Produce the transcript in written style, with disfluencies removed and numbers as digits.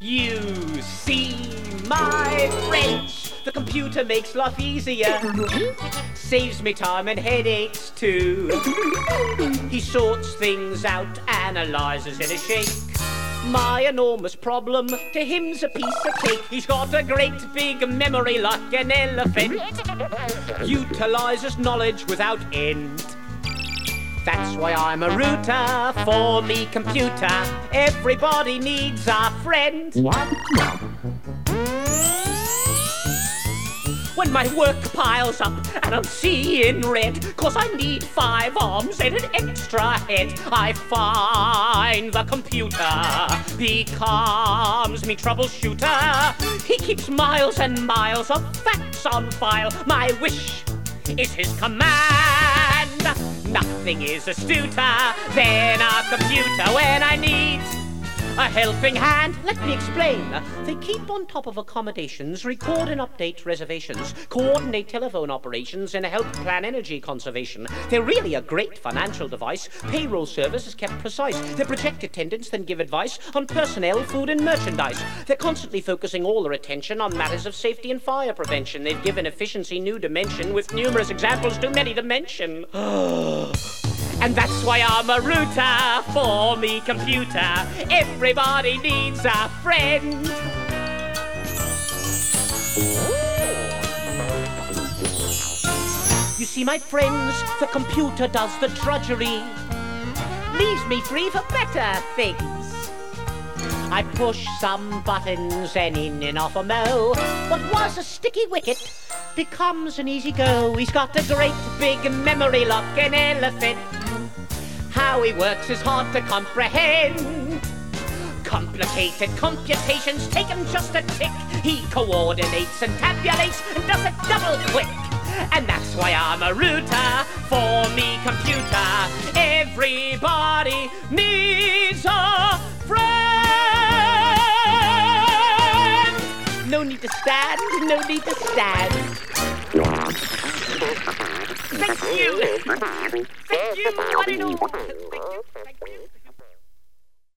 You see, my friends, the computer makes life easier. Saves me time and headaches too. He sorts things out, analyzes in a shake. My enormous problem, to him's a piece of cake. He's got a great big memory like an elephant. Utilizes knowledge without end. That's why I'm a router for me computer. Everybody needs a friend. When my work piles up and I'm seeing red, 'cause I need 5 arms and an extra head, I find the computer becomes me troubleshooter. He keeps miles and miles of facts on file. My wish is his command. Nothing is astuter than a computer when I need a helping hand. Let me explain. They keep on top of accommodations, record and update reservations, coordinate telephone operations, and help plan energy conservation. They're really a great financial device. Payroll service is kept precise. They project attendance, then give advice on personnel, food, and merchandise. They're constantly focusing all their attention on matters of safety and fire prevention. They've given efficiency new dimension with numerous examples too many to mention. And that's why I'm a router for me computer. Everybody needs a friend. You see, my friends, the computer does the drudgery. Leaves me free for better things. I push some buttons and in and off a mo. What was a sticky wicket becomes an easy go. He's got a great big memory like an elephant. How he works is hard to comprehend. Complicated computations take him just a tick. He coordinates and tabulates and does it double quick. And that's why I'm a router for me computer. Everybody needs a friend. No need to stand, no need to stand. Thank you. Thank you. I don't know. Thank you.